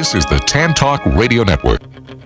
This is the Tan Talk Radio Network.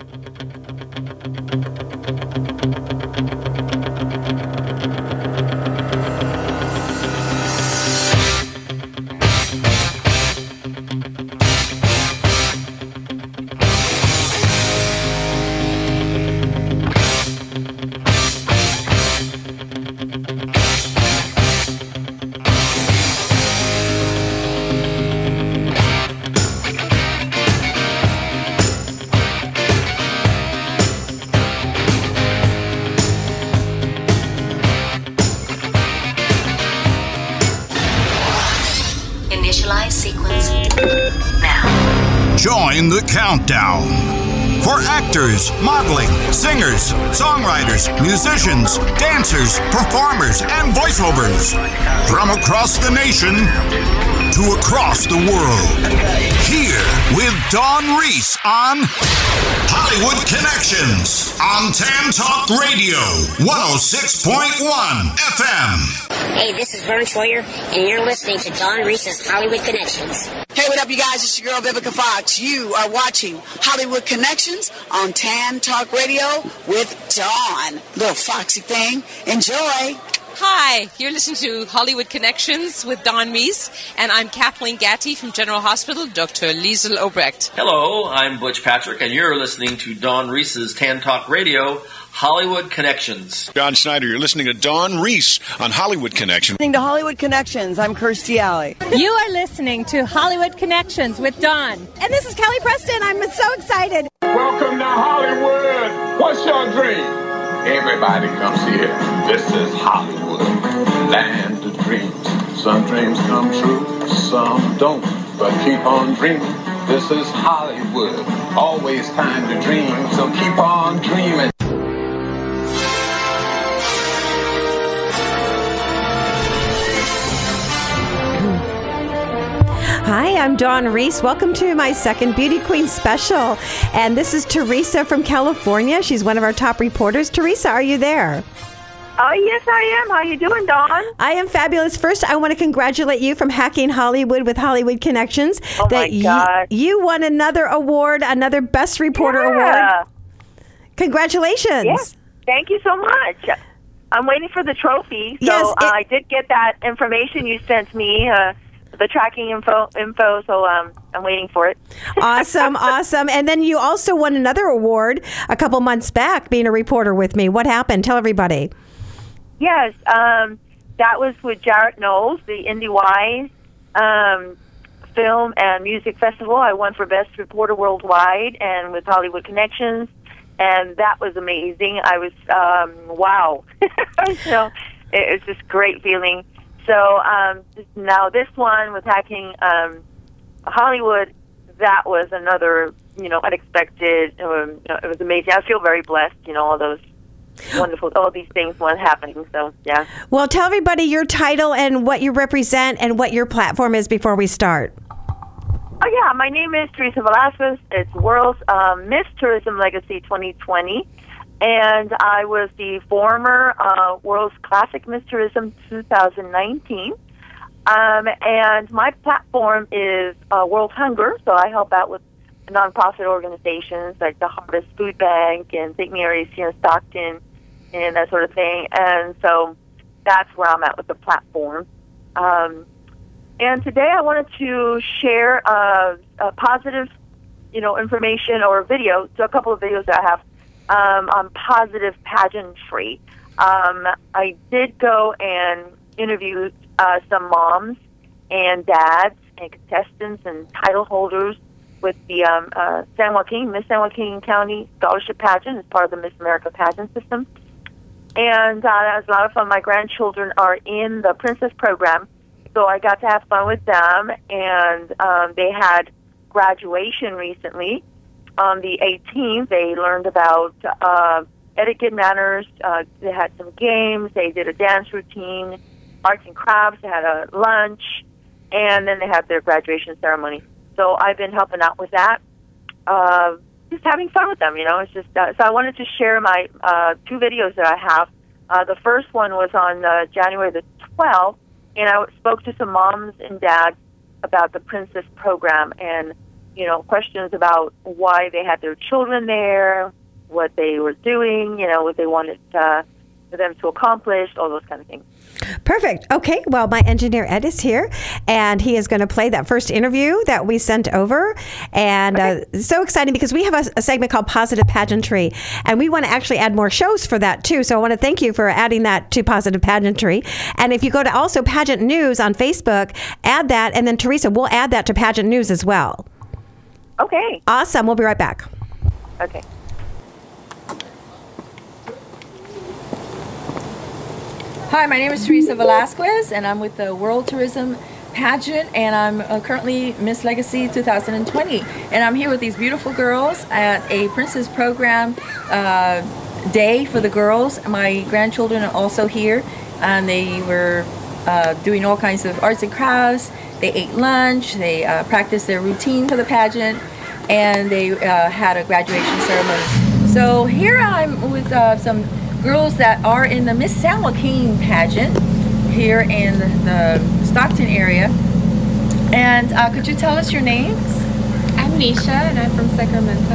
Initialize sequence now. Join the countdown. For actors, modeling, singers, songwriters, musicians, dancers, performers, and voiceovers from across the nation to across the world. Here with Dawn Reese on Hollywood Connections on Tan Talk Radio 106.1 FM. Hey, this is Vern Troyer, and you're listening to Dawn Reese's Hollywood Connections. Hey, what up, you guys? It's your girl, Vivica Fox. You are watching Hollywood Connections on Tan Talk Radio with Dawn. Little foxy thing. Enjoy. Hi, you're listening to Hollywood Connections with Dawn Reese, and I'm Kathleen Gatty from General Hospital, Dr. Liesl Obrecht. Hello, I'm Butch Patrick, and you're listening to Dawn Reese's Tan Talk Radio, Hollywood Connections. John Schneider, you're listening to Dawn Reese on Hollywood Connections. Listening to Hollywood Connections, I'm Kirstie Alley. You are listening to Hollywood Connections with Dawn. And this is Kelly Preston. I'm so excited. Welcome to Hollywood. What's your dream? Everybody comes here. This is Hollywood, land of dreams. Some dreams come true, some don't. But keep on dreaming. This is Hollywood. Always time to dream, so keep on dreaming. Hi, I'm Dawn Reese. Welcome to my second Beauty Queen special. And this is Teresa from California. She's one of our top reporters. Teresa, are you there? Oh, yes, I am. How you doing, Dawn? I am fabulous. First, I want to congratulate you from Hacking Hollywood with Hollywood Connections. Oh, my God. You won another award, another Best Reporter award. Congratulations. Yes. Thank you so much. I'm waiting for the trophy. So Yes, I did get that information you sent me, the tracking info, so I'm waiting for it. Awesome. And then you also won another award a couple months back being a reporter with me. What happened? Tell everybody. Yes, that was with Jarrett Knowles, the IndieWise Film and Music Festival. I won for Best Reporter Worldwide and with Hollywood Connections, and that was amazing. I was, wow. So it was just a great feeling. So now this one with Hacking Hollywood, that was another, unexpected. It was amazing. I feel very blessed. All those wonderful, all these things were happening. So yeah. Well, tell everybody your title and what you represent and what your platform is before we start. Oh yeah, my name is Teresa Velasquez. It's World's Miss Tourism Legacy 2020. And I was the former World's Classic Miss Tourism 2019. And my platform is World Hunger, so I help out with nonprofit organizations like the Harvest Food Bank and St. Mary's here in Stockton and that sort of thing. And so that's where I'm at with the platform. And today I wanted to share a positive, information or video, so a couple of videos that I have on positive pageantry. I did go and interview some moms and dads and contestants and title holders with the Miss San Joaquin County Scholarship Pageant as part of the Miss America pageant system. And that was a lot of fun. My grandchildren are in the Princess program, so I got to have fun with them. And they had graduation recently. On the 18th, they learned about etiquette manners. They had some games. They did a dance routine, arts and crafts. They had a lunch, and then they had their graduation ceremony. So I've been helping out with that, just having fun with them. It's just so I wanted to share my two videos that I have. The first one was on January the 12th, and I spoke to some moms and dads about the Princess program and questions about why they had their children there, what they were doing, what they wanted for them to accomplish, all those kind of things. Perfect. Okay. Well, my engineer Ed is here, and he is going to play that first interview that we sent over. And so exciting because we have a segment called Positive Pageantry, and we want to actually add more shows for that too. So I want to thank you for adding that to Positive Pageantry. And if you go to also Pageant News on Facebook, add that, and then Teresa, we'll add that to Pageant News as well. Okay. Awesome. We'll be right back. Okay. Hi, my name is Teresa Velasquez, and I'm with the World Tourism Pageant, and I'm currently Miss Legacy 2020. And I'm here with these beautiful girls at a Princess Program day for the girls. My grandchildren are also here, and they were doing all kinds of arts and crafts. They ate lunch, they practiced their routine for the pageant, and they had a graduation ceremony. So here I'm with some girls that are in the Miss San Joaquin pageant here in the Stockton area. And could you tell us your names? I'm Nisha, and I'm from Sacramento.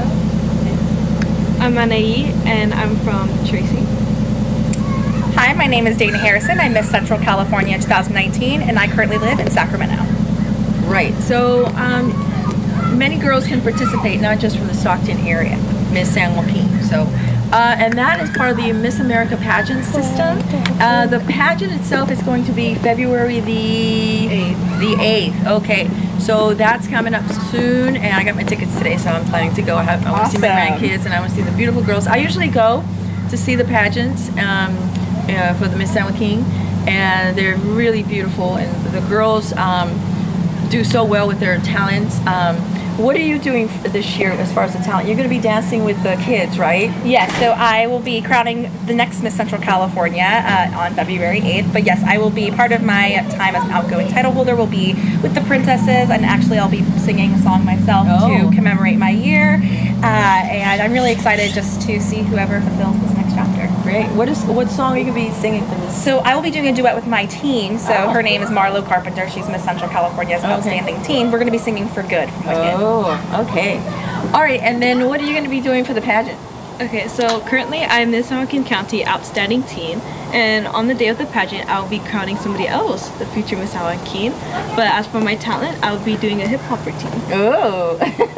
I'm Anaí, and I'm from Tracy. Hi, my name is Dana Harrison. I'm Miss Central California 2019, and I currently live in Sacramento. Right. So many girls can participate, not just from the Stockton area, Miss San Joaquin. So. And that is part of the Miss America pageant system. The pageant itself is going to be February the 8th. Okay, so that's coming up soon, and I got my tickets today, so I'm planning to go. I want to see my grandkids, and I want to see the beautiful girls. I usually go to see the pageants for the Miss San Joaquin, and they're really beautiful, and the girls do so well with their talents. What are you doing this year as far as the talent? You're going to be dancing with the kids, right? Yes, so I will be crowning the next Miss Central California on February 8th. But yes, I will be, part of my time as an outgoing title holder will be with the princesses, and actually I'll be singing a song myself to commemorate my year. And I'm really excited just to see whoever fulfills this next chapter. Great. What song are you going to be singing for this? So I will be doing a duet with my teen. So her name is Marlo Carpenter. She's Miss Central California's outstanding teen. We're going to be singing For Good from Wicked. Oh, okay. All right, and then what are you going to be doing for the pageant? Okay, so currently I'm Miss San Joaquin County Outstanding Teen, and on the day of the pageant, I'll be crowning somebody else, the future Miss San Joaquin. But as for my talent, I'll be doing a hip-hop routine. Oh,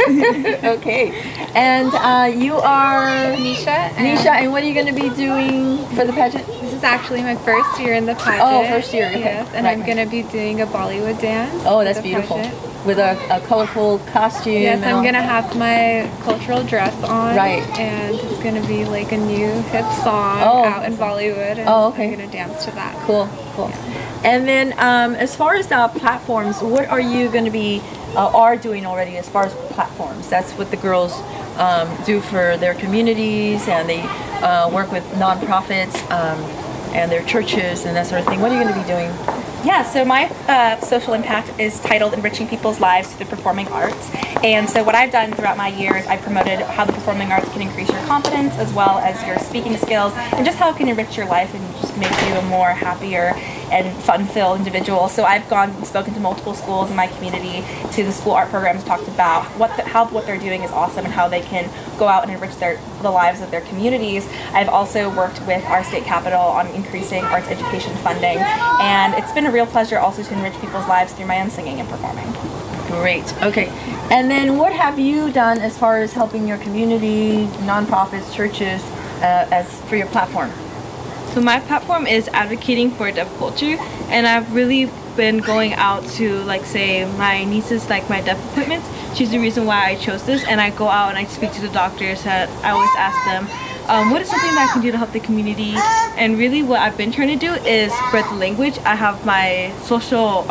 okay. And you are? Nisha. Nisha, and what are you going to be doing for the pageant? This is actually my first year in the pageant. Oh, first year. Okay. Yes, and I'm going to be doing a Bollywood dance. Oh, that's beautiful. Pageant. With a colorful costume. Yes, I'm going to have my cultural dress on. Right. And it's going to be like a new hip song out in Bollywood. And okay. I'm going to dance to that. Cool. Yeah. And then as far as platforms, what are you going to be are doing already as far as platforms? That's what the girls do for their communities, and they work with nonprofits and their churches and that sort of thing. What are you going to be doing? Yeah, so my social impact is titled Enriching People's Lives Through the Performing Arts. And so what I've done throughout my years, I've promoted how the performing arts can increase your confidence as well as your speaking skills, and just how it can enrich your life and just make you a more happier and fun-filled individual. So I've gone and spoken to multiple schools in my community, to the school art programs, talked about how what they're doing is awesome and how they can go out and enrich the lives of their communities. I've also worked with our state capitol on increasing arts education funding, and it's been a real pleasure also to enrich people's lives through my own singing and performing. Great. Okay. And then what have you done as far as helping your community, nonprofits, churches, as for your platform? So my platform is advocating for deaf culture, and I've really been going out to, like, say, my nieces, like my deaf appointments. She's the reason why I chose this, and I go out and I speak to the doctors, and I always ask them, what is something that I can do to help the community? And really what I've been trying to do is spread the language. I have my social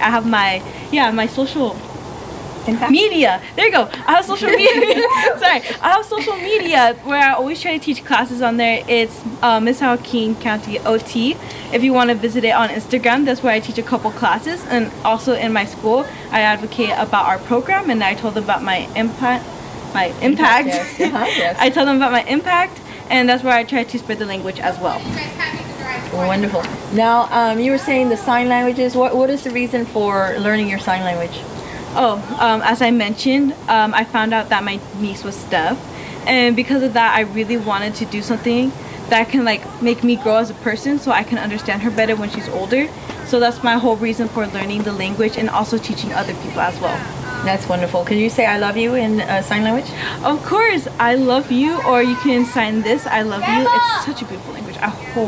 impact? Media. There you go. I have social media. Sorry. I have social media where I always try to teach classes on there. It's Miss San Joaquin County OT. If you want to visit it on Instagram, that's where I teach a couple classes. And also in my school, I advocate about our program, and I told them about my impact. Yes. Yes. I tell them about my impact, and that's where I try to spread the language as well. Wonderful. Now, you were saying the sign languages. What is the reason for learning your sign language? As I mentioned, I found out that my niece was deaf, and because of that, I really wanted to do something that can like make me grow as a person, so I can understand her better when she's older. So that's my whole reason for learning the language and also teaching other people as well. That's wonderful. Can you say "I love you" in sign language? Of course, I love you, or you can sign this "I love you." It's such a beautiful language. I hope,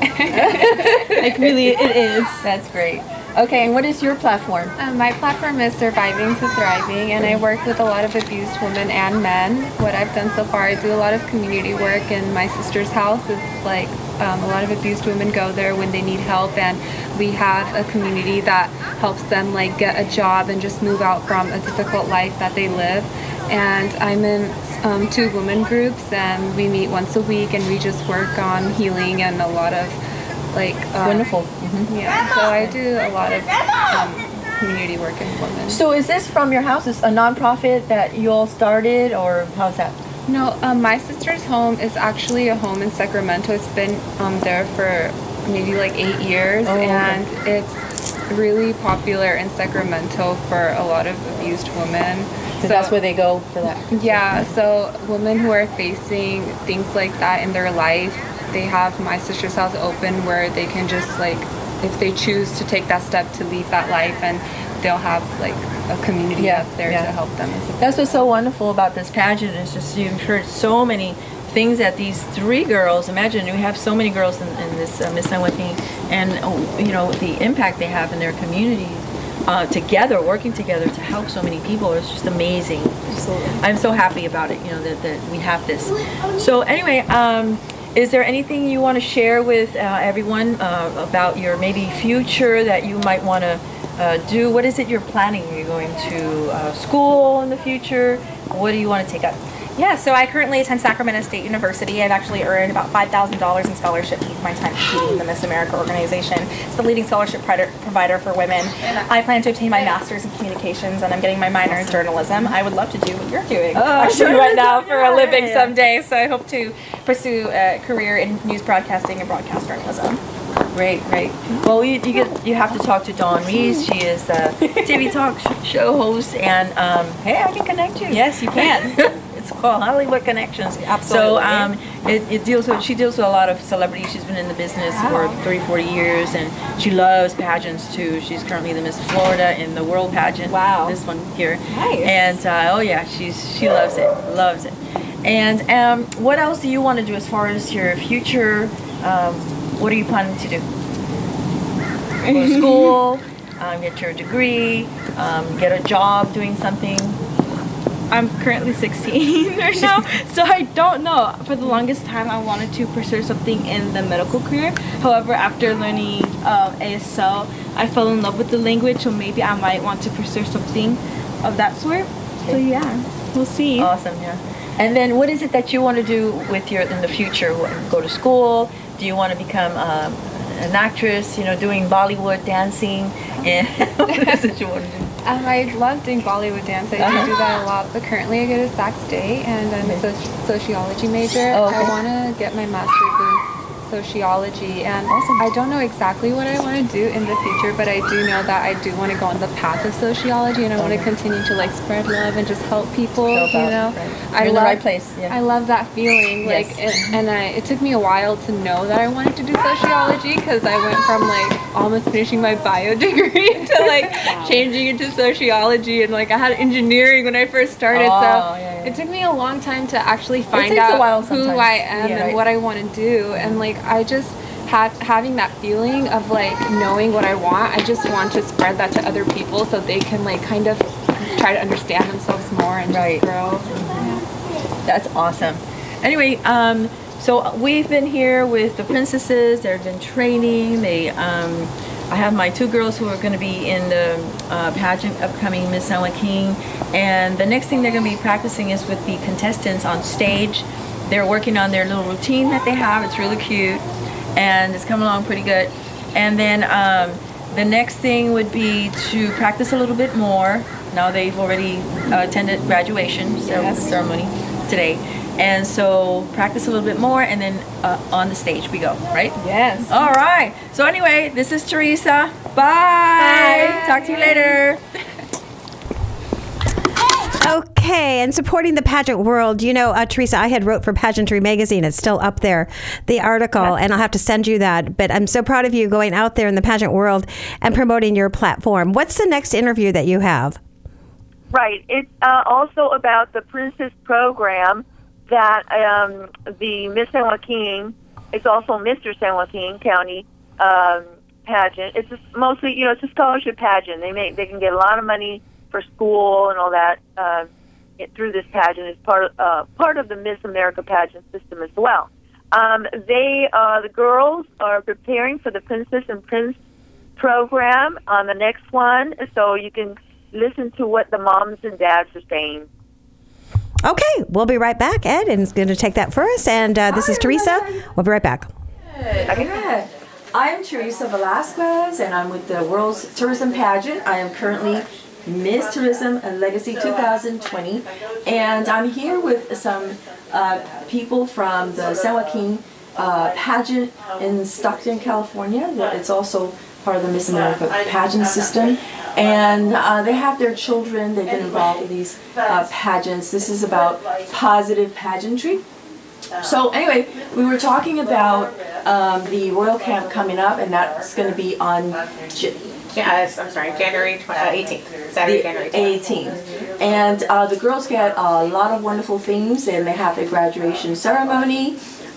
like really, it is. That's great. Okay, and what is your platform? My platform is Surviving to Thriving, and I work with a lot of abused women and men. What I've done so far, I do a lot of community work in my sister's house. It's like a lot of abused women go there when they need help, and we have a community that helps them like get a job and just move out from a difficult life that they live. And I'm in 2 women groups, and we meet once a week, and we just work on healing and a lot of like wonderful. Yeah, so I do a lot of community work in women. So is this from your house? Is a nonprofit that you all started, or how's that? No, my sister's home is actually a home in Sacramento. It's been there for maybe like 8 years, and it's really popular in Sacramento for a lot of abused women. So that's where they go for that. Yeah, so women who are facing things like that in their life, they have My Sister's House open where they can just like, if they choose to take that step to leave that life, and they'll have like a community that's there to help them. That's what's so wonderful about this pageant. It's just you've heard so many things that these 3 girls, imagine we have so many girls in this Miss San Juan thing, and you know the impact they have in their community together, working together to help so many people. It's just amazing. Absolutely. I'm so happy about it, you know, that we have this. So anyway, is there anything you want to share with everyone about your maybe future that you might want to do? What is it you're planning? Are you going to school in the future? What do you want to take up? Yeah, so I currently attend Sacramento State University. I've actually earned about $5,000 in scholarship with my time competing in the Miss America organization. It's the leading scholarship provider for women. I plan to obtain my master's in communications, and I'm getting my minor in journalism. I would love to do what you're doing actually right now for a living someday, so I hope to pursue a career in news broadcasting and broadcast journalism. Great. Well, you have to talk to Dawn Reese. She is a TV talk show host, and hey, I can connect you. Yes, you can. It's called Hollywood Connections. Absolutely. So she deals with a lot of celebrities. She's been in the business for 30-40 years, and she loves pageants too. She's currently the Miss Florida in the World Pageant. Wow. This one here. Nice. And she loves it. And what else do you want to do as far as your future? What are you planning to do? Go to school, get your degree, get a job doing something? I'm currently 16 right now, so I don't know. For the longest time, I wanted to pursue something in the medical career. However, after learning ASL, I fell in love with the language, so maybe I might want to pursue something of that sort. So yeah, we'll see. Awesome, yeah. And then what is it that you want to do with in the future? Go to school? Do you want to become an actress, you know, doing Bollywood dancing? And what is it you want to do? I love doing Bollywood dance. I do that a lot, but currently I go to Sac State, and I'm a sociology major. I want to get my master's in sociology, and I don't know exactly what I want to do in the future, but I do know that I do want to go on the path of sociology, and I want to continue to like spread love and just help people. You're in the right place. Yeah. I love that feeling. Like, it took me a while to know that I wanted to do sociology, because I went from like almost finishing my bio degree to like changing into sociology, and like I had engineering when I first started. It took me a long time to actually find out who I am and what I want to do, and like I just having that feeling of like knowing what I want. I just want to spread that to other people so they can like kind of try to understand themselves more and just grow. That's awesome. Anyway, so we've been here with the princesses. They've been training. I have my 2 girls who are going to be in the pageant upcoming Miss San Juan King, and the next thing they're going to be practicing is with the contestants on stage. They're working on their little routine that they have. It's really cute, and it's coming along pretty good. And then the next thing would be to practice a little bit more. Now they've already attended graduation ceremony today. And so practice a little bit more, and then on the stage we go, right? Yes. All right. So anyway, this is Teresa. Bye. Talk to you later. Okay, and supporting the pageant world. You know, Teresa, I had wrote for Pageantry Magazine. It's still up there, the article, and I'll have to send you that. But I'm so proud of you going out there in the pageant world and promoting your platform. What's the next interview that you have? Right. It's also about the Princess program that the Miss San Joaquin, it's also Mr. San Joaquin County pageant. It's mostly, it's a scholarship pageant. They can get a lot of money for school and all that through this pageant. It's part of the Miss America pageant system as well. The girls are preparing for the Princess and Prince program on the next one, so you can listen to what the moms and dads are saying. Okay, we'll be right back. Ed is going to take that for us, and this is Teresa. We'll be right back. Good. I'm Teresa Velasquez, and I'm with the World's Tourism Pageant. I am currently Miss Tourism and Legacy 2020, and I'm here with some people from the San Joaquin pageant in Stockton, California. It's also part of the Miss America pageant system, and they have their children. They've been involved in these pageants. This is about positive pageantry. So anyway, we were talking about the Royal Camp coming up, and that's going to be on January 18th. Saturday, January 18th. And the girls get a lot of wonderful things, and they have their graduation ceremony.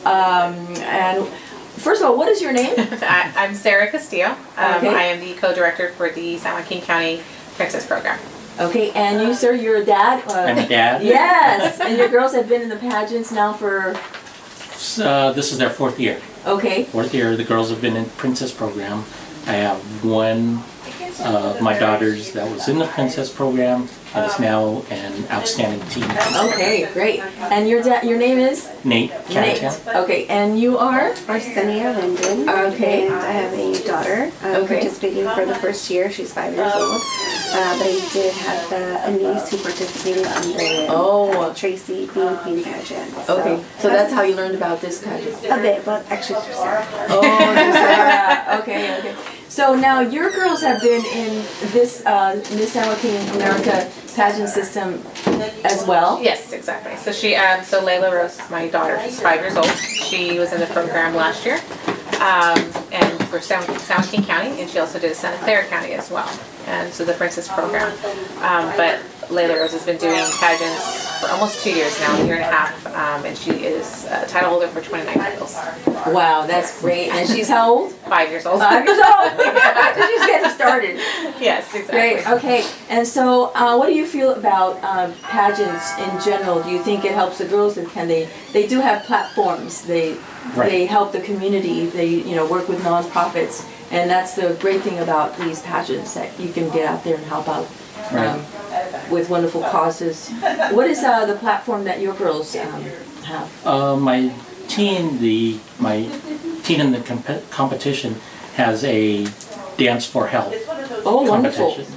And first of all, what is your name? I'm Sarah Castillo. Okay. I am the co-director for the San Joaquin County Princess Program. Okay, and you, sir, you're a dad? I'm a dad. Yes, and your girls have been in the pageants now for... this is their 4th year. Okay. 4th year, the girls have been in Princess Program. I have one of my daughters that was in the Princess Program and is now an outstanding teen. Okay, great. And your name is? Nate. Nate. Okay, and you are? Arsenio Linden. Okay. And I have a daughter participating for the first year. She's 5 years old. But I did have a niece who participated on the Tracy Being Queen pageant. So that's how you learned about this pageant? A bit, but actually through Sarah. Oh, through Sarah. Okay. So now your girls have been in this Miss San Joaquin America pageant system as well? Yes, exactly. So so Layla Rose is my daughter. She's 5 years old. She was in the program last year, and for San Joaquin County, and she also did Santa Clara County as well. And so the Princess program. But Layla Rose has been doing pageants for almost 2 years now, a year and a half, and she is a title holder for 29 titles. Wow, that's great. And she's how old? 5 years old. 5 years old. She's getting started. Yes, exactly. Great. Okay. And so, what do you feel about pageants in general? Do you think it helps the girls? And can they do have platforms? They help the community. They work with nonprofits, and that's the great thing about these pageants, that you can get out there and help out. With wonderful causes. What is the platform that your girls have? My teen in the competition has a Dance for Health competition.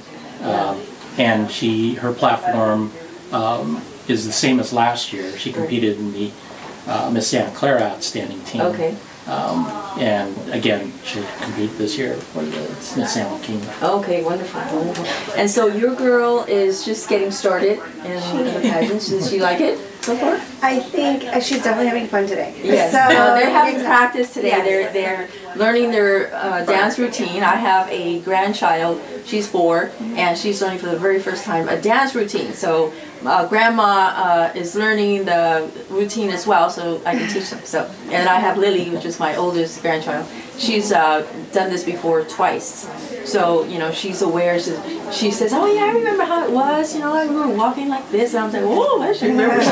And her platform is the same as last year. She competed in the Miss Santa Clara Outstanding Team. Okay. And again, she'll compete this year for the Miss San Joaquin. Okay, wonderful. And so your girl is just getting started in the pageants. Does she like it so far? I think she's definitely having fun today. Yes, so, they're having practice today. Yes. They're learning their dance routine. I have a grandchild. She's 4, and she's learning for the very first time a dance routine. So grandma is learning the routine as well, so I can teach them. So, and I have Lily, which is my oldest grandchild. She's done this before twice. So, she's aware. She says, oh yeah, I remember how it was. I remember walking like this. And I was like, whoa, I should remember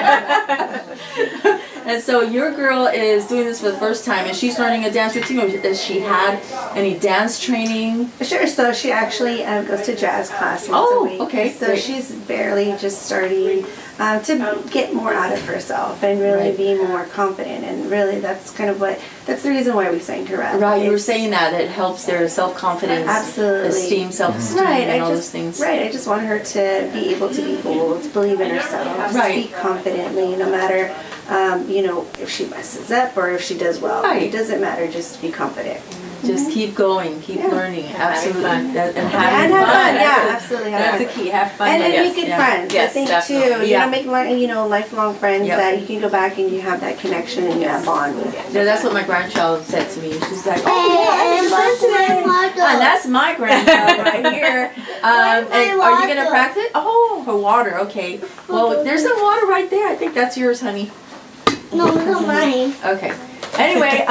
that. And so your girl is doing this for the first time, and she's learning a dance routine. Or has she had any dance training? Sure. So she actually goes to jazz class once a week. Okay. So she's barely just starting to get more out of herself and really be more confident. And really, that's the reason why we signed her up. Right. You were saying that it helps their self-confidence, absolutely, esteem, self-esteem, and all those things. Right. I just want her to be able to be bold, to believe in herself, speak confidently, no matter. If she messes up or if she does well. It doesn't matter, just to be confident. Just keep going, keep learning. Absolutely. And having fun. Absolutely. That's the key. Have fun. And then making friends. Yes, I think definitely. too. Making lifelong friends that you can go back and you have that connection and that bond with. Yeah, that's what my grandchild said to me. She's like, "Oh, I made a friend today." And that's my grandchild right here. And are you gonna practice? Oh, her water. Okay. Well, there's some water right there. I think that's yours, honey. No, not mine. Okay. Anyway,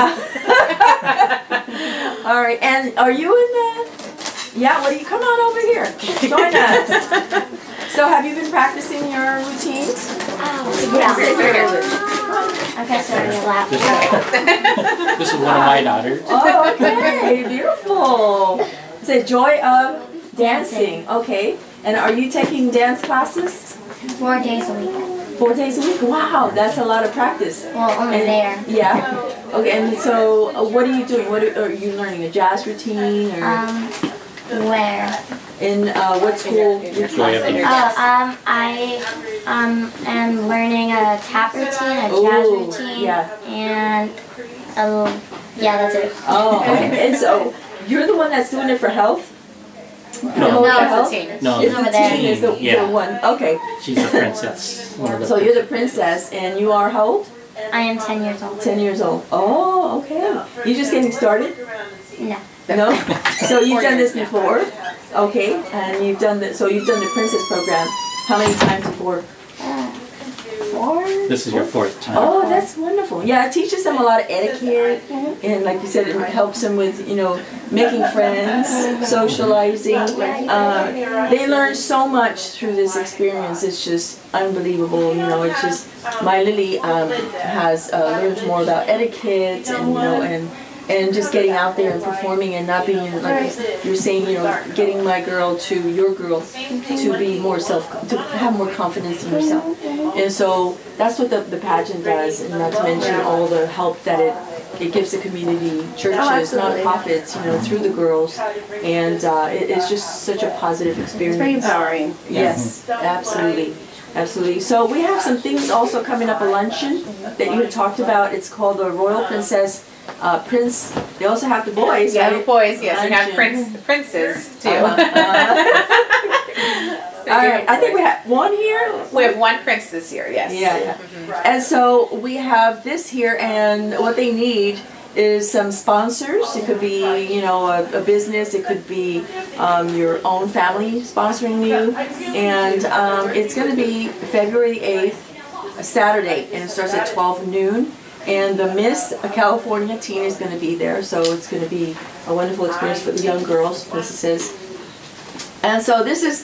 all right. And are you in the? Yeah. Well, you come on over here. Join us. So, have you been practicing your routines? Okay, sorry, a lot. This is one of my daughters. Oh, okay. Beautiful. It's a joy of dancing. Okay. And are you taking dance classes? 4 days a week. 4 days a week? Wow, that's a lot of practice. Well, only there. Yeah. Okay, and so what are you doing? What are you learning? A jazz routine or? Where? In what school? I am learning a tap routine, a jazz routine, and that's it. Oh, okay. And so you're the one that's doing it for health? No, it's the team. No, It's the team is the one. Okay. She's a princess. So you're the princess, and you are how old? I am 10 years old. 10 years old. Oh, okay. You just getting started? No. No? So you've done this before? Okay. And you've done the princess program how many times before? 4? This is your 4th time. Oh, that's wonderful. Yeah, it teaches them a lot of etiquette, and like you said, it helps them with, making friends, socializing. They learn so much through this experience. It's just unbelievable. It's just, my Lily has learned more about etiquette and just getting out there and performing and not being, like you're saying, getting my girl to your girl to be more to have more confidence in herself. And so that's what the pageant does, and not to mention all the help that it gives the community, churches, nonprofits, through the girls. And it's just such a positive experience. It's very empowering. Yes, absolutely. Absolutely. So we have some things also coming up, a luncheon that you had talked about. It's called the Royal Princess Prince. They also have the boys. Yeah, right? the boys. Yes, we have princes too. All right. I think we have one here. We have one prince this year. Yes. Yeah. And so we have this here, and what they need is some sponsors. It could be, a business. It could be your own family sponsoring you. And it's going to be February 8th, a Saturday, and it starts at 12 noon. And the Miss California team is going to be there, so it's going to be a wonderful experience for the young girls, princesses. And so this is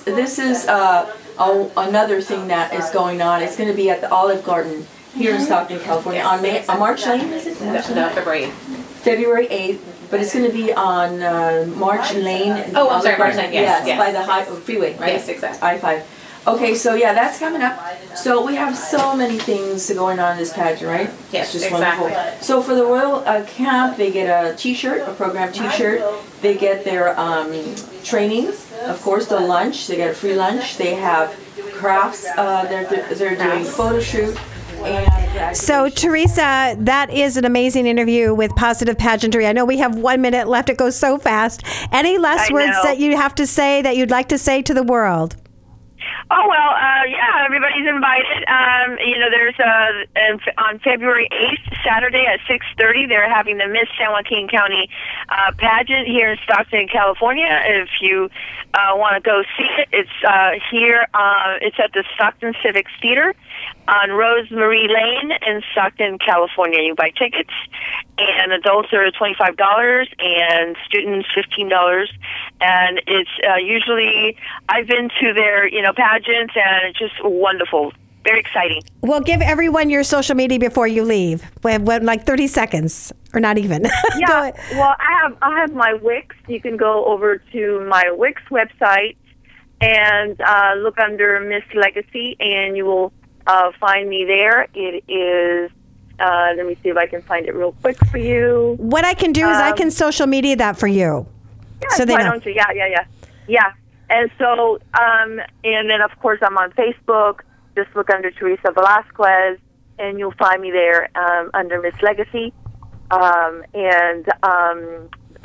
another thing that is going on. It's going to be at the Olive Garden here in Stockton, California, on March 9th. Is it? No, February 8th. February 8th, but it's going to be on March Lane. Oh, I'm sorry, March Lane. Yes, by the freeway, right? Yes, exactly. I-5. Okay, so yeah, that's coming up. So we have so many things going on in this pageant, right? Yes, it's just exactly. Wonderful. So for the Royal Camp, they get a T-shirt, a program T-shirt. They get their training, of course, the lunch. They get a free lunch. They have crafts. They're doing photo shoot. So, Teresa, that is an amazing interview with Positive Pageantry. I know we have 1 minute left. It goes so fast. Any last words that you have to say that you'd like to say to the world? Oh, well, yeah, everybody's invited. There's on February 8th, Saturday at 6:30, they're having the Miss San Joaquin County pageant here in Stockton, California. If you want to go see it, it's here. It's at the Stockton Civic Theater on Rosemary Lane in Stockton, California. You buy tickets, and adults are $25 and students $15. And it's usually, I've been to their pageants, and it's just wonderful. Very exciting. Well, give everyone your social media before you leave. We have like 30 seconds, or not even. Yeah. Well, I have my Wix. You can go over to my Wix website and look under Miss Legacy, and you will find me there. It is. Let me see if I can find it real quick for you. What I can do is I can social media that for you. Yeah, so why don't you? Yeah. And so, and then of course I'm on Facebook. Just look under Teresa Velasquez, and you'll find me there under Miss Legacy.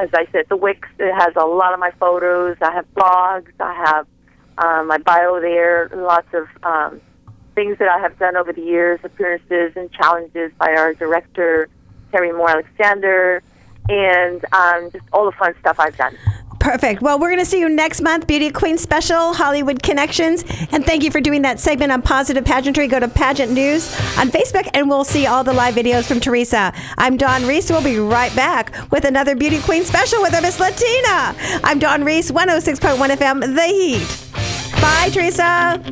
as I said, the Wix, it has a lot of my photos. I have blogs. I have my bio there, lots of things that I have done over the years, appearances and challenges by our director, Terry Moore Alexander, and just all the fun stuff I've done. Perfect. Well, we're going to see you next month, Beauty Queen Special, Hollywood Connections. And thank you for doing that segment on positive pageantry. Go to Pageant News on Facebook, and we'll see all the live videos from Teresa. I'm Dawn Reese. We'll be right back with another Beauty Queen Special with our Miss Latina. I'm Dawn Reese, 106.1 FM, The Heat. Bye, Teresa.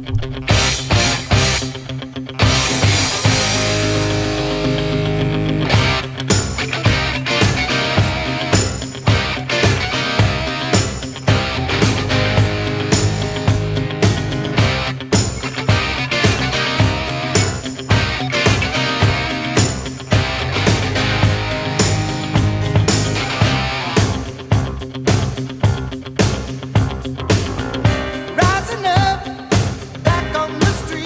Rising up, back on the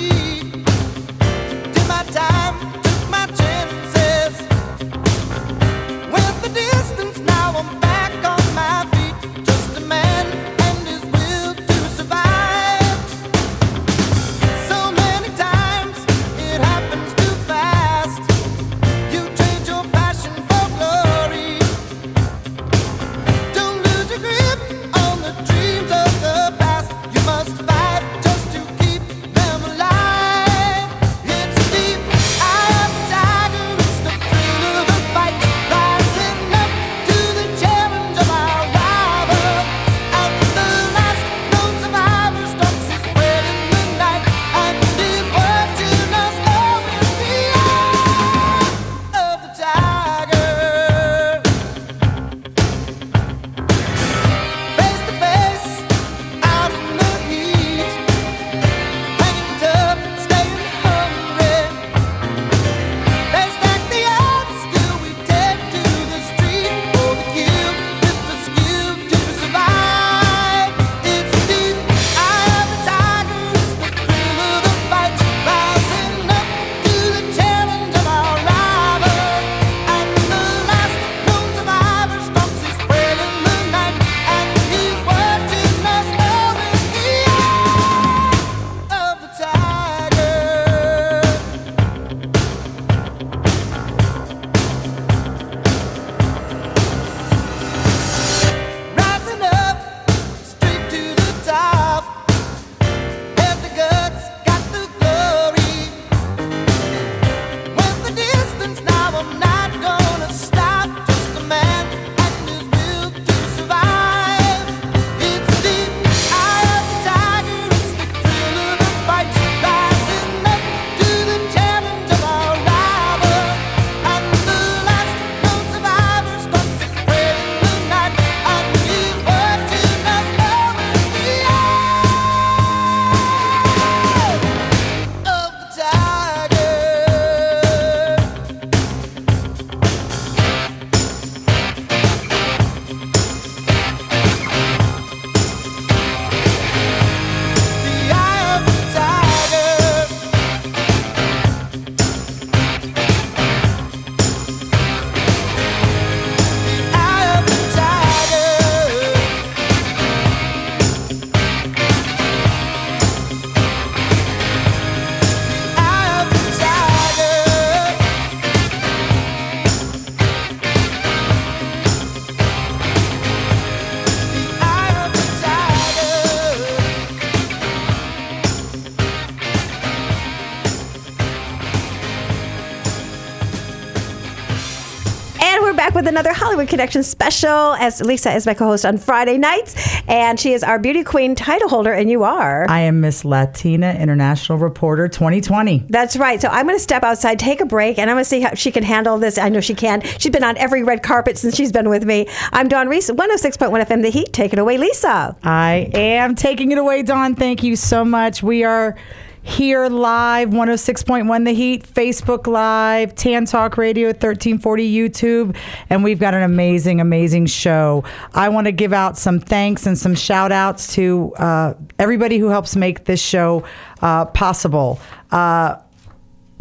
back with another Hollywood Connection special, as Lisa is my co-host on Friday nights, and she is our Beauty Queen title holder, and you are? I am Miss Latina International Reporter 2020. That's right. So I'm going to step outside, take a break, and I'm going to see how she can handle this. I know she can. She's been on every red carpet since she's been with me. I'm Dawn Reese, 106.1 FM The Heat. Take it away, Lisa. I am taking it away, Dawn. Thank you so much. We are here live, 106.1 The Heat, Facebook Live, Tan Talk Radio, 1340 YouTube, and we've got an amazing, amazing show. I want to give out some thanks and some shout outs to everybody who helps make this show possible.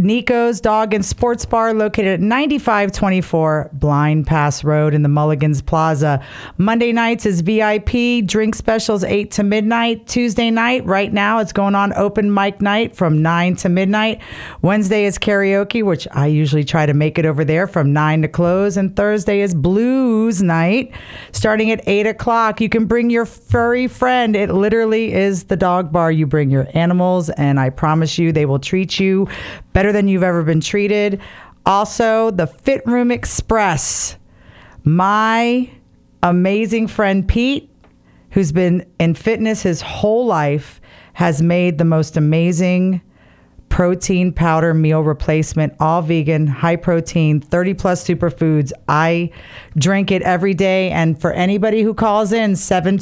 Nico's Dog and Sports Bar, located at 9524 Blind Pass Road in the Mulligan's Plaza. Monday nights is VIP, drink specials 8 to midnight. Tuesday night, right now, it's going on open mic night from 9 to midnight. Wednesday is karaoke, which I usually try to make it over there from 9 to close. And Thursday is blues night, starting at 8 o'clock. You can bring your furry friend. It literally is the dog bar. You bring your animals, and I promise you they will treat you better than you've ever been treated. Also, the Fit Room Express. My amazing friend Pete, who's been in fitness his whole life, has made the most amazing protein powder meal replacement, all vegan, high protein, 30 plus superfoods. I drink it every day. And for anybody who calls in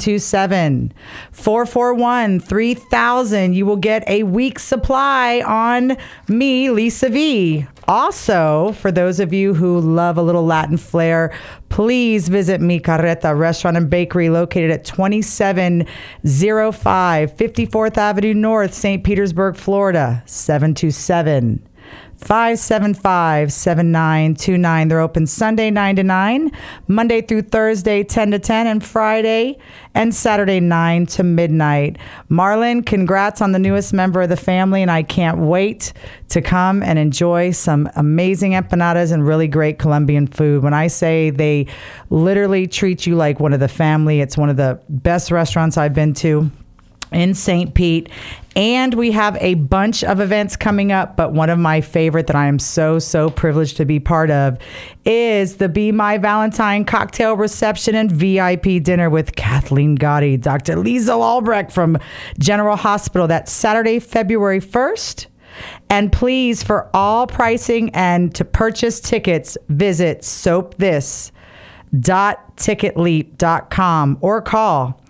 727-441-3000, you will get a week's supply on me, Lisa V. Also, for those of you who love a little Latin flair, please visit Mi Carreta Restaurant and Bakery, located at 2705 54th Avenue North, St. Petersburg, Florida, 727-575-7929. They're open Sunday 9 to 9, Monday through Thursday 10 to 10, and Friday and Saturday 9 to midnight. Marlon, congrats on the newest member of the family, and I can't wait to come and enjoy some amazing empanadas and really great Colombian food. When I say they literally treat you like one of the family, it's one of the best restaurants I've been to in St. Pete. And we have a bunch of events coming up, but one of my favorite that I am so privileged to be part of is the Be My Valentine cocktail reception and VIP dinner with Kathleen Gotti, Dr. Liesl Albrecht from General Hospital. That's Saturday, February 1st. And please, for all pricing and to purchase tickets, visit soapthis.ticketleap.com or call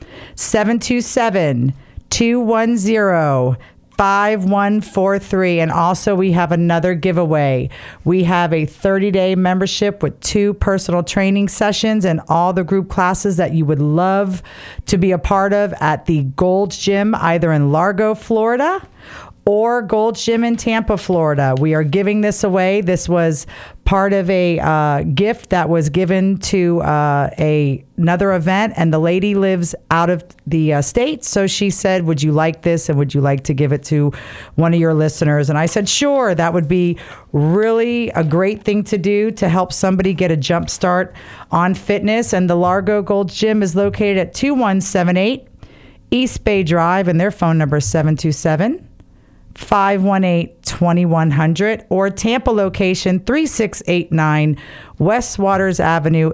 727-210-5143. And also, we have another giveaway. We have a 30-day membership with 2 personal training sessions and all the group classes that you would love to be a part of at the Gold's Gym, either in Largo, Florida, or Gold's Gym in Tampa, Florida. We are giving this away. This was part of a gift that was given to another event, and the lady lives out of the state. So she said, would you like this, and would you like to give it to one of your listeners? And I said, sure, that would be really a great thing to do to help somebody get a jump start on fitness. And the Largo Gold's Gym is located at 2178 East Bay Drive, and their phone number is 727-518-2100, or Tampa location 3689 West Waters Avenue,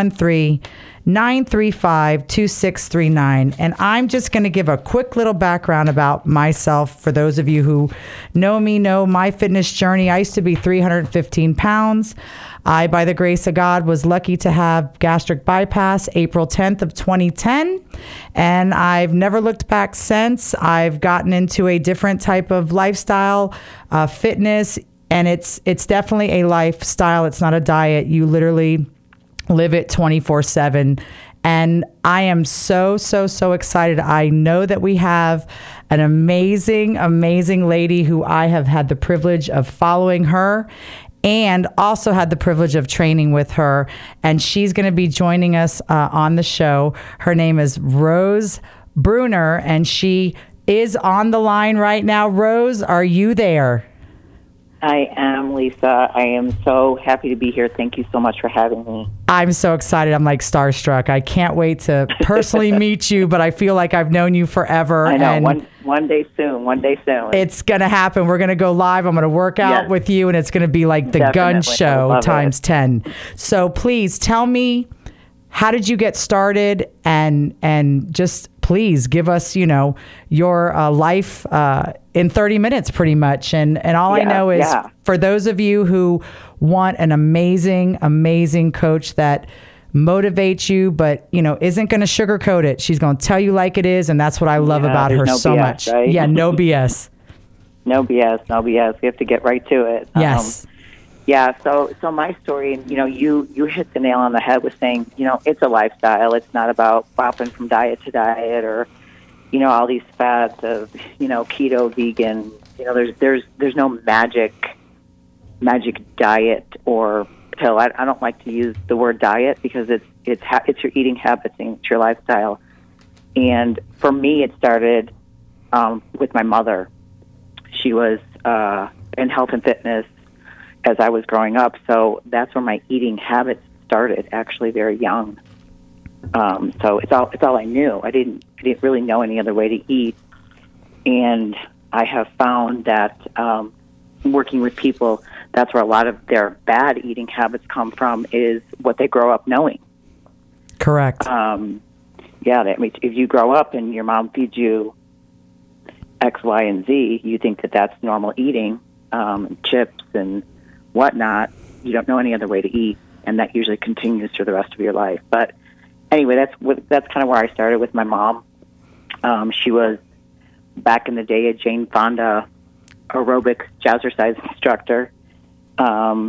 813-935-2639. And I'm just going to give a quick little background about myself. For those of you who know me, know my fitness journey. I used to be 315 pounds. I, by the grace of God, was lucky to have gastric bypass April 10th of 2010, and I've never looked back since. I've gotten into a different type of lifestyle, fitness, and it's definitely a lifestyle. It's not a diet. You literally live it 24/7. And I am so excited. I know that we have an amazing lady who I have had the privilege of following her, and also had the privilege of training with her. And she's going to be joining us on the show. Her name is Rose Bruner, and she is on the line right now. Rose, are you there? I am, Lisa. I am so happy to be here. Thank you so much for having me. I'm so excited. I'm like starstruck. I can't wait to personally meet you, but I feel like I've known you forever. I know. And one day soon. It's going to happen. We're going to go live. I'm going to work out with you, and it's going to be like the gun show times 10. So please tell me, how did you get started? And just please give us, your life in 30 minutes pretty much. And all I know is for those of you who want an amazing coach that motivates you, but, isn't going to sugarcoat it. She's going to tell you like it is. And that's what I love about her so BS, much. Right? Yeah, no BS. No BS. We have to get right to it. Yes. So my story, you hit the nail on the head with saying, it's a lifestyle. It's not about bopping from diet to diet or, all these fads of, keto, vegan. There's no magic magic diet or pill. I don't like to use the word diet because it's your eating habits and it's your lifestyle. And for me, it started with my mother. She was in health and fitness as I was growing up, so that's where my eating habits started. Actually, very young. So it's all I knew. I didn't really know any other way to eat, and I have found that working with people, that's where a lot of their bad eating habits come from, is what they grow up knowing. Correct. If you grow up and your mom feeds you X, Y, and Z, you think that that's normal eating, chips and whatnot. You don't know any other way to eat, and that usually continues through the rest of your life. But anyway, that's kind of where I started with my mom. She was, back in the day, a Jane Fonda aerobics jazzercise instructor, and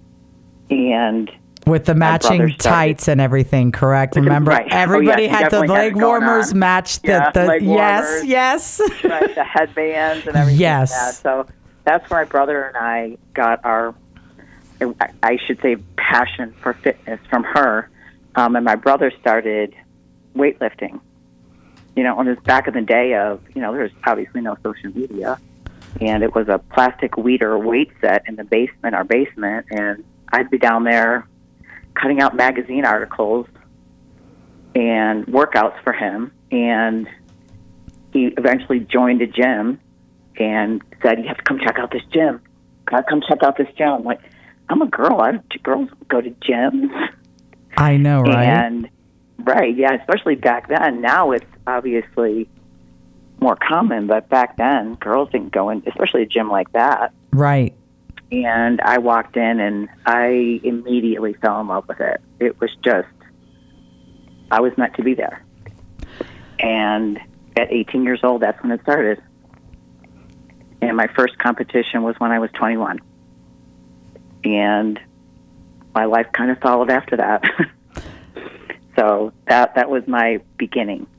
with the matching tights and everything, correct? Remember, right. everybody had the leg warmers match the leg yes, warmers, yes, right, the headbands and everything. Yes. Like that. So that's where my brother and I got our, I should say, passion for fitness from her. And my brother started weightlifting. You know, and it was back in the day of, there was obviously no social media. And it was a plastic Weider weight set in the basement, our basement. And I'd be down there cutting out magazine articles and workouts for him. And he eventually joined a gym and said, "You have to come check out this gym. Come check out this gym." I'm like, I'm a girl. Girls go to gyms. I know, right? And right, yeah, especially back then. Now it's obviously more common, but back then girls didn't go in, especially a gym like that. Right. And I walked in and I immediately fell in love with it. It was just, I was meant to be there. And at 18 years old, that's when it started. And my first competition was when I was 21. And my life kind of followed after that. So that was my beginning.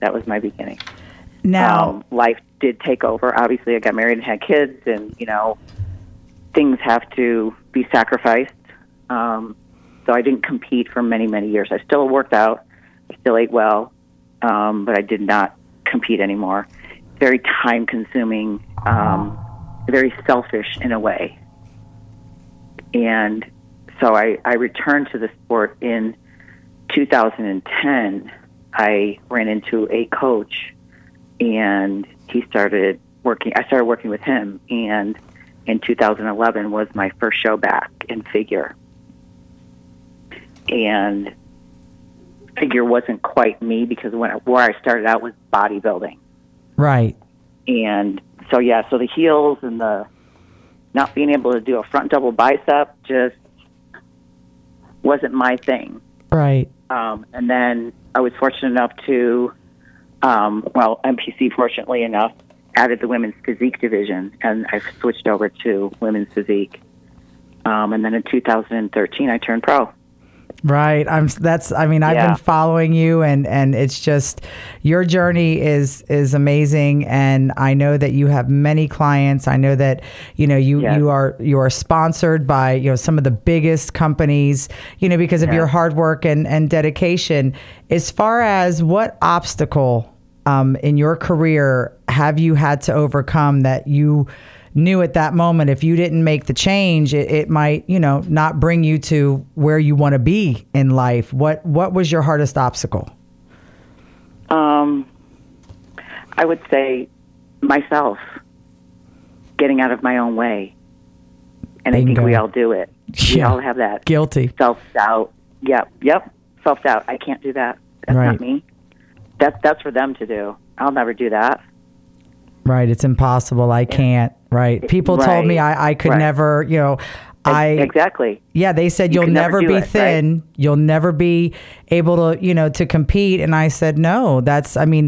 Now, life did take over. Obviously, I got married and had kids, and, things have to be sacrificed. So I didn't compete for many, many years. I still worked out. I still ate well, but I did not compete anymore. Very time-consuming, very selfish in a way. And so I returned to the sport in 2010. I ran into a coach, and I started working with him, and in 2011 was my first show back in figure. And figure wasn't quite me because where I started out was bodybuilding. Right. And so the heels and the not being able to do a front double bicep just wasn't my thing. Right. And then I was fortunate enough to, MPC, fortunately enough, added the women's physique division, and I switched over to women's physique. And then in 2013, I turned pro. Right. I've been following you, and it's just, your journey is amazing. And I know that you have many clients. I know that, you are sponsored by, some of the biggest companies, because of your hard work and dedication. As far as what obstacle in your career have you had to overcome that you knew at that moment, if you didn't make the change, it might, not bring you to where you want to be in life? What was your hardest obstacle? I would say myself, getting out of my own way. And Bingo. I think we all do it. We all have that. Guilty. Self-doubt. Yep. Self-doubt. I can't do that. That's not me. That's for them to do. I'll never do that. Right. It's impossible. I can't. Right. People told me I could never, Exactly. Yeah. They said, you'll never be thin. Right? You'll never be able to, to compete. And I said, no,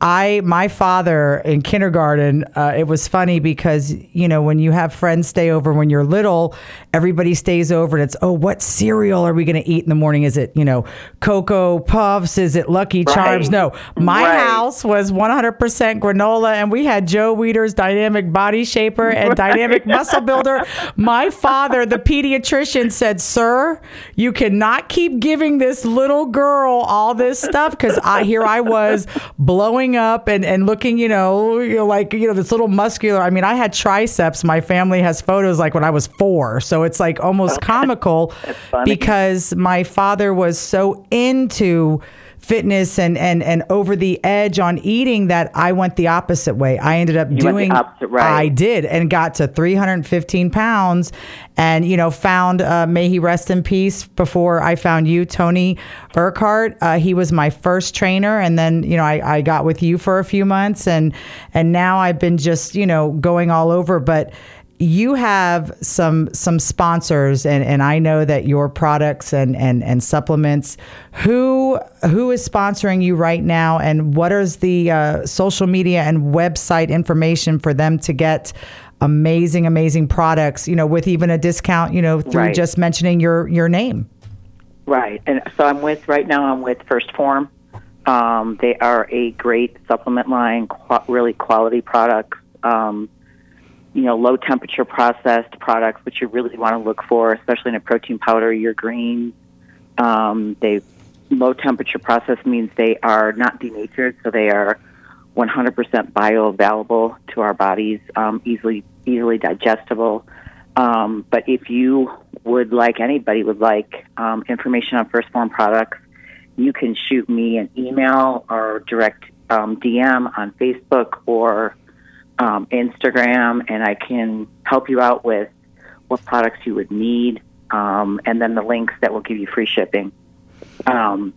my father in kindergarten, it was funny because, when you have friends stay over when you're little, everybody stays over and it's, what cereal are we going to eat in the morning? Is it, Cocoa Puffs? Is it Lucky Charms? No, my house was 100% granola, and we had Joe Weider's Dynamic Body Shaper and Dynamic Muscle Builder. My father, the pediatrician, said, "Sir, you cannot keep giving this little girl all this stuff," because here I was blowing up and looking, this little muscular. I mean, I had triceps. My family has photos like when I was 4. So it's like almost comical because my father was so into fitness and over the edge on eating that I went the opposite way. I ended up doing, I did, and got to 315 pounds and, found, may he rest in peace, before I found you, Tony Urquhart. He was my first trainer. And then, I got with you for a few months and now I've been just, going all over. But you have some sponsors, and I know that your products and supplements. Who is sponsoring you right now, and what is the social media and website information for them to get amazing products? With even a discount, through just mentioning your name. Right, and so I'm with First Form. They are a great supplement line, really quality products. Low temperature processed products, which you really want to look for, especially in a protein powder, your greens. Low temperature processed means they are not denatured, so they are 100% bioavailable to our bodies, easily digestible. But if you would like, anybody would like information on First Form products, you can shoot me an email or direct DM on Facebook or Instagram, and I can help you out with what products you would need, and then the links that will give you free shipping. And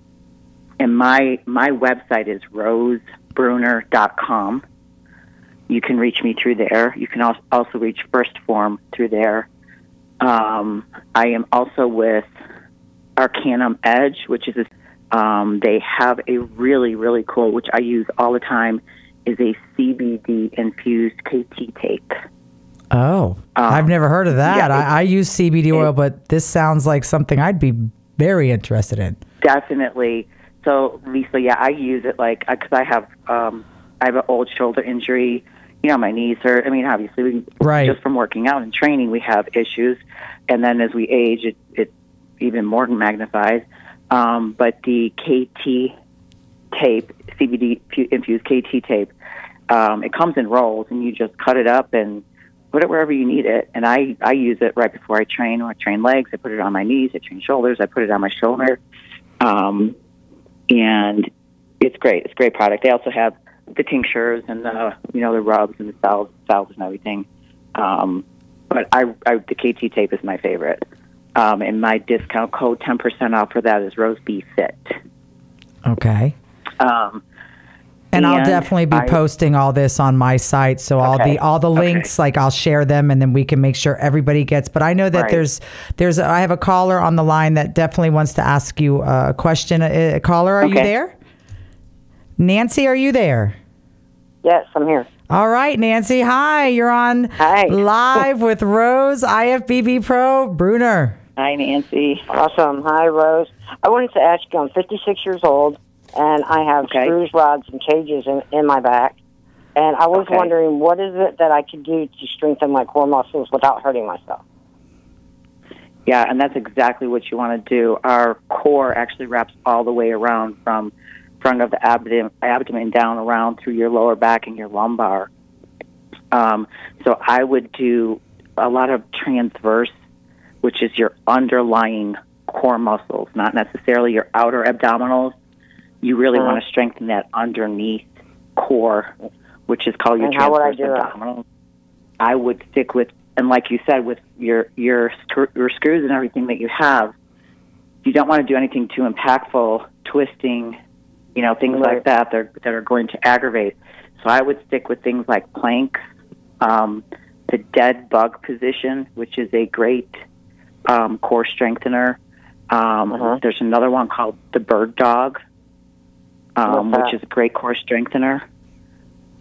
my website is rosebruner.com. You can reach me through there. You can also reach First Form through there. I am also with Arcanum Edge, which is they have a really, really cool, which I use all the time, is a CBD infused KT tape. Oh, I've never heard of that. Yeah, I use CBD oil, but this sounds like something I'd be very interested in. Definitely. So, Lisa, I use it because I have an old shoulder injury. My knees hurt. I mean, obviously, just from working out and training, we have issues. And then as we age, it even more magnifies. But the KT tape, CBD infused KT tape, it comes in rolls, and you just cut it up and put it wherever you need it. And I use it right before I train. When I train legs, I put it on my knees. I train shoulders, I put it on my shoulder. And it's great. It's a great product. They also have the tinctures and the rubs and the salves and everything. But the KT tape is my favorite. And my discount code 10% off for that is RoseBFit. Okay. And I'll definitely be posting all this on my site. So all the links, I'll share them, and then we can make sure everybody gets. But I know that I have a caller on the line that definitely wants to ask you a question. Caller, are you there? Nancy, are you there? Yes, I'm here. All right, Nancy. Hi, you're on live with Rose, IFBB Pro, Bruner. Hi, Nancy. Awesome. Hi, Rose. I wanted to ask you, I'm 56 years old, and I have screws, rods, and cages in my back. And I was wondering, what is it that I could do to strengthen my core muscles without hurting myself? Yeah, and that's exactly what you want to do. Our core actually wraps all the way around from front of the abdomen down around through your lower back and your lumbar. So I would do a lot of transverse, which is your underlying core muscles, not necessarily your outer abdominals. You really want to strengthen that underneath core, which is called your transverse abdominals. I would stick with, and like you said, with your screws and everything that you have, you don't want to do anything too impactful, twisting, things like that are going to aggravate. So I would stick with things like planks, the dead bug position, which is a great core strengthener. There's another one called the bird dog, which is a great core strengthener.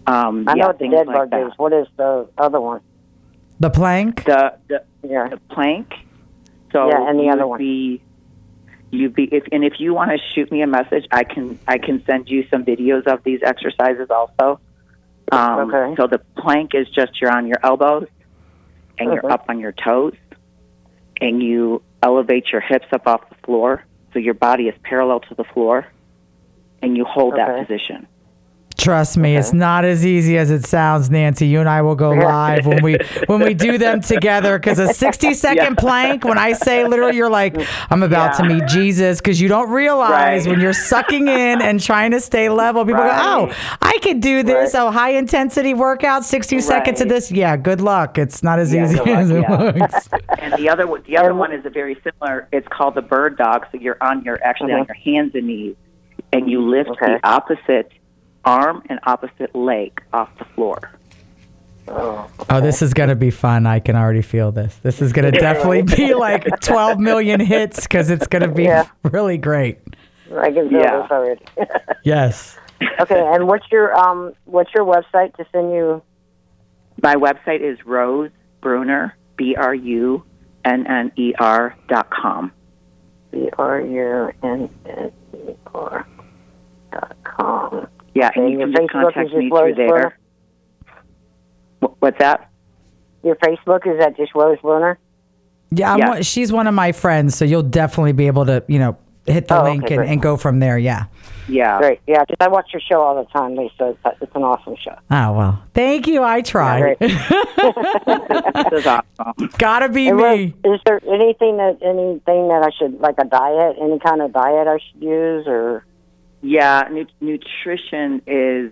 I know what the dead bug is. What is the other one? The plank? The Yeah. the plank. So Yeah, and the other you'd one. If you want to shoot me a message, I can send you some videos of these exercises also. Okay. So the plank is just you're on your elbows and you're up on your toes, and you elevate your hips up off the floor so your body is parallel to the floor, and you hold that position. Trust me, it's not as easy as it sounds, Nancy. You and I will go live when we do them together, because a 60-second plank, when I say literally, you're like, I'm about to meet Jesus, because you don't realize when you're sucking in and trying to stay level, people go, oh, I could do this. Oh, high intensity workout, 60 seconds of this. Yeah, good luck. It's not as easy as it looks. And the other one is a very similar. It's called the bird dog. So you're on your hands and knees, and you lift the opposite arm and opposite leg off the floor. Oh, this is going to be fun. I can already feel this. This is going to definitely be like 12 million hits, because it's going to be really great. I can feel this already. Yes. Okay, and what's your website to send you? My website is Rose Brunner, BRUNNER.com. BRUNNER.com. Yeah, and you can just contact me through there. What's that? Your Facebook, is that just Rose Brunner? Yeah, she's one of my friends, so you'll definitely be able to, hit the link and go from there. Yeah. Yeah. Great. Yeah, because I watch your show all the time, Lisa. It's an awesome show. Oh, well. Thank you. I try. This is awesome. Gotta be and me. Is there anything that I should, like a diet, any kind of diet I should use, or? Yeah, nutrition is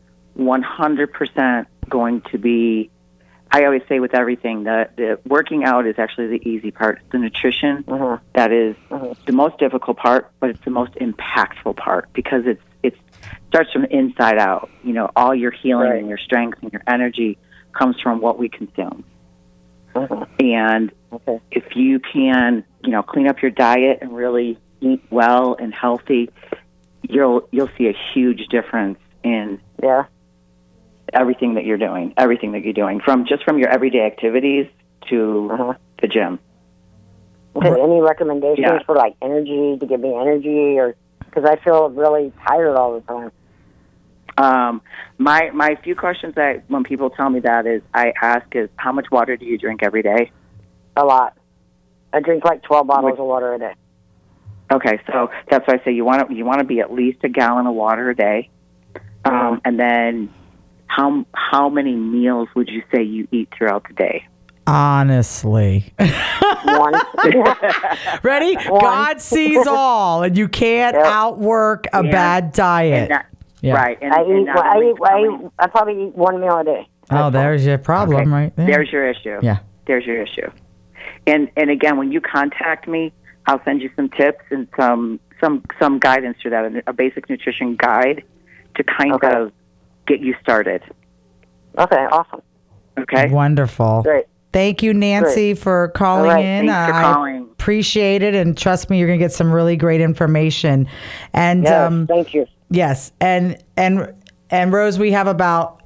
100% going to be, I always say with everything, the working out is actually the easy part. It's the nutrition that is the most difficult part, but it's the most impactful part, because it starts from the inside out. All your healing and your strength and your energy comes from what we consume. And if you can, clean up your diet and really eat well and healthy, you'll see a huge difference in everything that you're doing, from your everyday activities to the gym. Okay, any recommendations for like energy, to give me energy, or because I feel really tired all the time? My few questions that when people tell me that I ask is, how much water do you drink every day? A lot. I drink like 12 bottles of water a day. Okay, so that's why I say you want to be at least a gallon of water a day, and then how many meals would you say you eat throughout the day? Honestly, one. Ready? One. God sees all, and you can't outwork a bad diet. Right. And I probably eat one meal a day. There's your problem right there. There's your issue. Yeah. There's your issue. And again, when you contact me, I'll send you some tips and some guidance through that, a basic nutrition guide to kind of get you started. Okay, awesome. Okay. Wonderful. Great. Thank you, Nancy, for calling in. Thanks for calling. I appreciate it, and trust me, you're going to get some really great information. And thank you. Yes, and Rose, we have about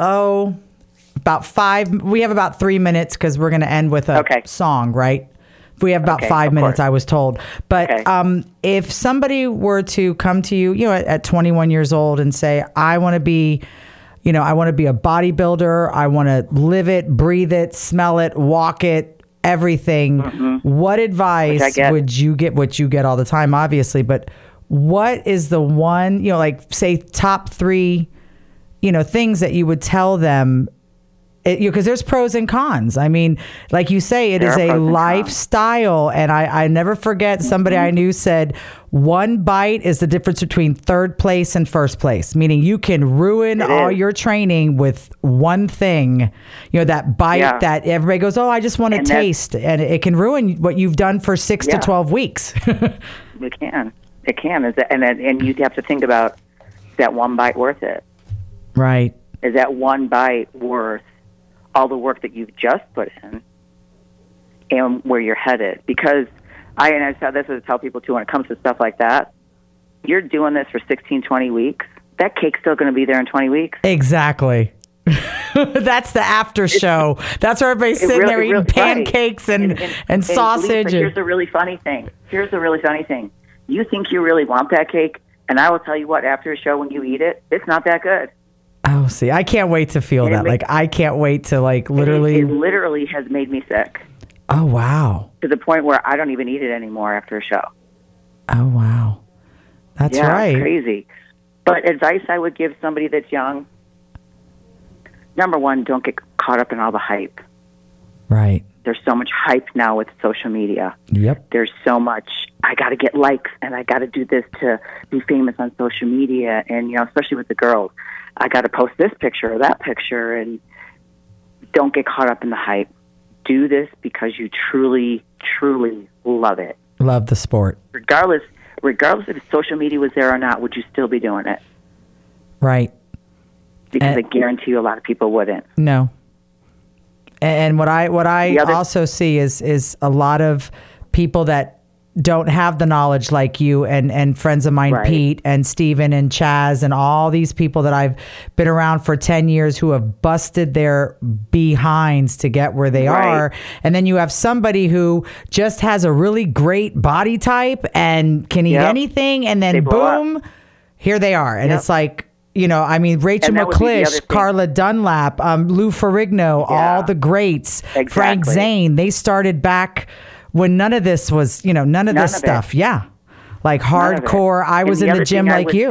3 minutes, because we're going to end with a song, right? We have about 5 minutes, I was told. But if somebody were to come to you, at 21 years old and say, I want to be a bodybuilder, I want to live it, breathe it, smell it, walk it, everything. What advice would you get? What you get all the time, obviously, but what is the one, like say top 3, things that you would tell them? Because there's pros and cons. I mean, like you say, it is a lifestyle. And I never forget, somebody I knew said, one bite is the difference between third place and first place, meaning you can ruin all your training with one thing. That bite that everybody goes, oh, I just want to taste. And it can ruin what you've done for 6 to 12 weeks. It can. And you have to think about, is that one bite worth it? Right. Is that one bite worth all the work that you've just put in and where you're headed? Because I tell people too, when it comes to stuff like that, you're doing this for 16, 20 weeks. That cake's still going to be there in 20 weeks. Exactly. That's the after show. That's where everybody's sitting there eating pancakes and sausage. Lisa, here's the really funny thing. You think you really want that cake, and I will tell you what, after a show when you eat it, it's not that good. Oh, see, I can't wait to feel that. I can't wait to literally. It literally has made me sick. Oh, wow. To the point where I don't even eat it anymore after a show. Oh, wow. That's right. It's crazy. But advice I would give somebody that's young, number one, don't get caught up in all the hype. Right. There's so much hype now with social media. Yep. There's so much, I got to get likes and I got to do this to be famous on social media. And, especially with the girls, I got to post this picture or that picture. And don't get caught up in the hype. Do this because you truly, truly love it. Love the sport. Regardless if social media was there or not, would you still be doing it? Right. Because I guarantee you a lot of people wouldn't. No. And what I also see is a lot of people that don't have the knowledge like you and friends of mine, right. Pete and Steven and Chaz and all these people that I've been around for 10 years who have busted their behinds to get where they are. And then you have somebody who just has a really great body type and can eat anything. And then boom, here they are. And it's like, Rachel McClish, Carla Dunlap, Lou Ferrigno, all the greats, Frank Zane, they started back when none of this was, none of this stuff. Yeah. Like hardcore. I was in the gym like you.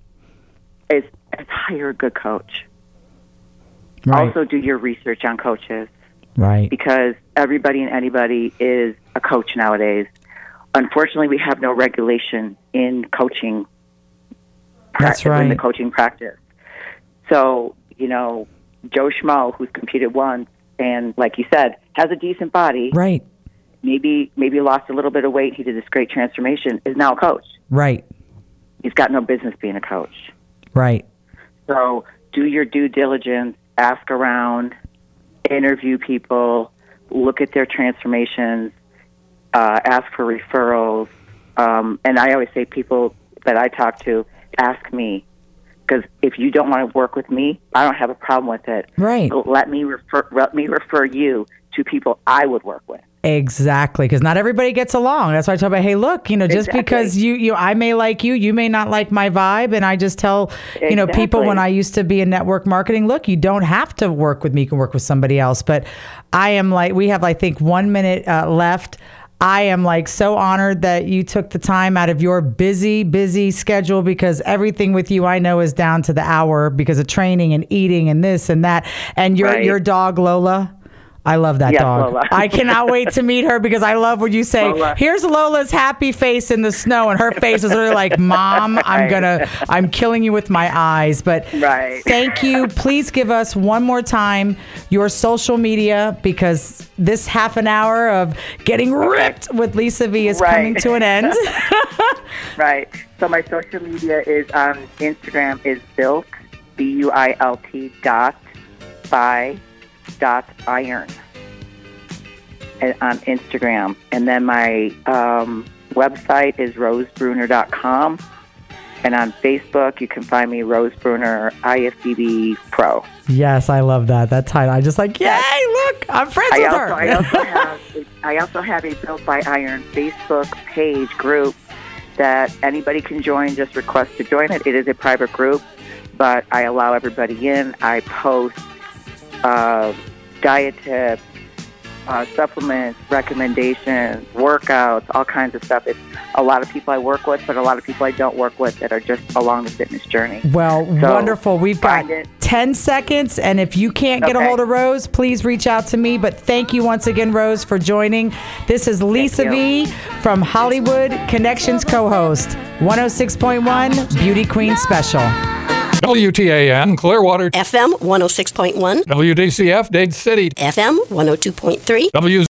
Is hire a good coach. Right. Also do your research on coaches. Right. Because everybody and anybody is a coach nowadays. Unfortunately, we have no regulation in coaching. That's right. In the coaching practice. So, Joe Schmo, who's competed once and, like you said, has a decent body. Right. Maybe lost a little bit of weight. He did this great transformation. Is now a coach. Right. He's got no business being a coach. Right. So do your due diligence. Ask around. Interview people. Look at their transformations. Ask for referrals. And I always say people that I talk to, ask me. Because if you don't want to work with me, I don't have a problem with it. Right. So let me refer you to people I would work with. Exactly, because not everybody gets along. That's why I talk about, hey, look, just because you I may like you may not like my vibe. And I just tell, people when I used to be in network marketing, look, you don't have to work with me. You can work with somebody else. But I am we have, I think, 1 minute left. I am so honored that you took the time out of your busy schedule, because everything with you I know is down to the hour because of training and eating and this and that. And your dog, Lola. I love that dog. Lola. I cannot wait to meet her because I love when you say, Lola. Here's Lola's happy face in the snow, and her face is literally like, Mom, I'm killing you with my eyes. But thank you. Please give us one more time your social media, because this half an hour of getting ripped with Lisa V is coming to an end. Right. So my social media is on Instagram is Built, BUILT.by.iron on Instagram. And then my website is rosebruner.com. And on Facebook, you can find me Rose Bruner, IFBB Pro. Yes, I love that title. I just yay, look, I'm friends with her. I also have a Built by Iron Facebook page group that anybody can join. Just request to join it. It is a private group, but I allow everybody in. I post diet tips, supplements, recommendations, workouts, all kinds of stuff. It's a lot of people I work with, but a lot of people I don't work with that are just along the fitness journey. Well, wonderful. We've got 10 seconds, and if you can't get a hold of Rose, please reach out to me. But thank you once again, Rose, for joining. This is Lisa V from Hollywood Connections co-host, 106.1 Beauty Queen Special. WTAN, Clearwater. FM 106.1. WDCF, Dade City. FM 102.3.